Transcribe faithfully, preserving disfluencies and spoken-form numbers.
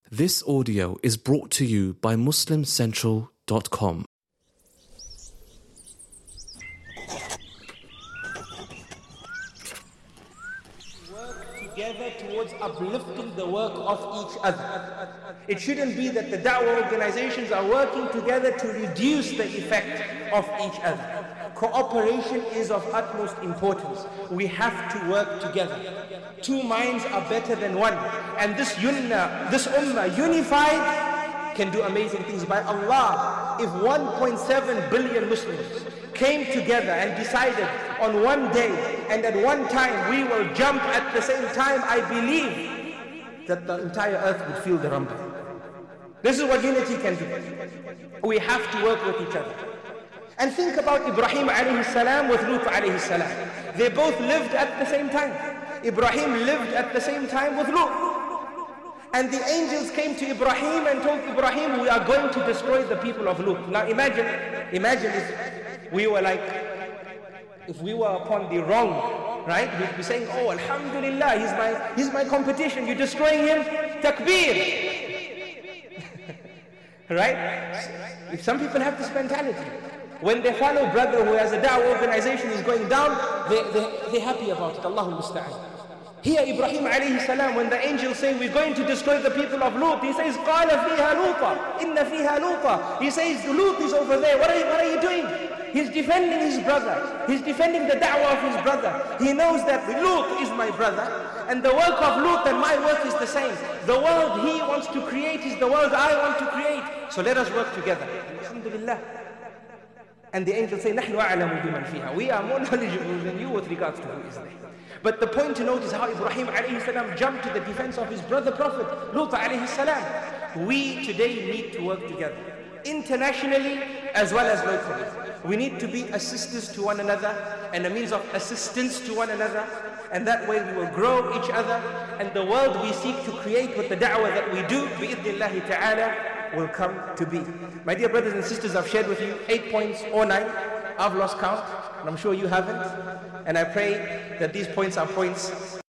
This audio is brought to you by Muslim Central dot com. Work together towards uplifting the work of each other. It shouldn't be that the da'wah organizations are working together to reduce the effect of each other. Cooperation is of utmost importance. We have to work together. Two minds are better than one. And this yunna, this ummah unified can do amazing things. By Allah, if one point seven billion Muslims came together and decided on one day and at one time we will jump at the same time, I believe that the entire earth would feel the rumble. This is what unity can do. We have to work with each other. And think about Ibrahim alayhi salam with Lut alayhi salam. They both lived at the same time. Ibrahim lived at the same time with Lut. And the angels came to Ibrahim and told Ibrahim, we are going to destroy the people of Lut. Now imagine, imagine if we were like, if we were upon the wrong, right? We'd be saying, oh, alhamdulillah, he's my, he's my competition. You're destroying him? Takbir. Right? If some people have this mentality. When their fellow brother who has a da'wah organization is going down, they, they, they're happy about it. Allahul Musta'an. Here Ibrahim alayhi salam, when the angels say we're going to destroy the people of Lut, he says, قَالَ فِيهَا لُوطًا إِنَّ فِيهَا لُوطًا. He says, Lut is over there. What are, you, what are you doing? He's defending his brother. He's defending the da'wah of his brother. He knows that Lut is my brother, and the work of Lut and my work is the same. The world he wants to create is the world I want to create. So let us work together. Alhamdulillah. And the angels say, نَحْنُ أَعْلَمُ بِمَنْ فِيهَا. We are more knowledgeable than you with regards to who is there. But the point to note is how Ibrahim alayhi salam jumped to the defense of his brother prophet, Lut alayhi salam. We today need to work together, internationally as well as locally. We need to be assisters to one another and a means of assistance to one another. And that way we will grow each other. And the world we seek to create with the da'wah that we do, bi'idhnillahi ta'ala, will come to be. My dear brothers and sisters, I've shared with you eight points or nine. I've lost count, and I'm sure you haven't. And I pray that these points are points